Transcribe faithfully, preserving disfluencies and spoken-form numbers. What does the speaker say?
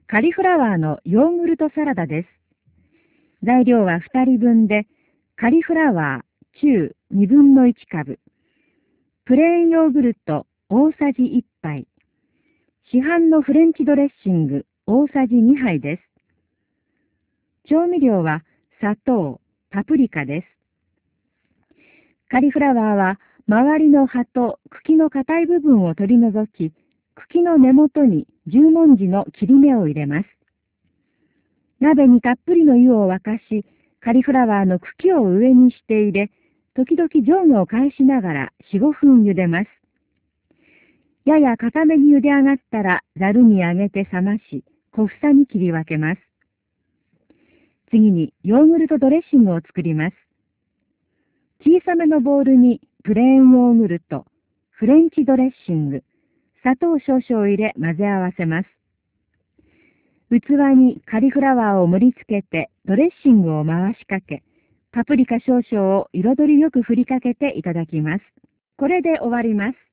カリフラワーのヨーグルトサラダです。材料はふたりぶんで、カリフラワー中にぶんのいちかぶ、プレーンヨーグルト大さじいっぱい、市販のフレンチドレッシング大さじにはいです。調味料は砂糖、パプリカです。カリフラワーは周りの葉と茎の硬い部分を取り除き、茎の根元に十文字の切り目を入れます。鍋にたっぷりの湯を沸かし、カリフラワーの茎を上にして入れ、時々上下を返しながらよん、ごふん茹でます。やや固めに茹で上がったら、ざるに上げて冷まし、小房に切り分けます。次にヨーグルトドレッシングを作ります。小さめのボウルにプレーンヨーグルト、フレンチドレッシング、砂糖少々を入れ混ぜ合わせます。器にカリフラワーを盛り付けてドレッシングを回しかけ、パプリカ少々を彩りよく振りかけていただきます。これで終わります。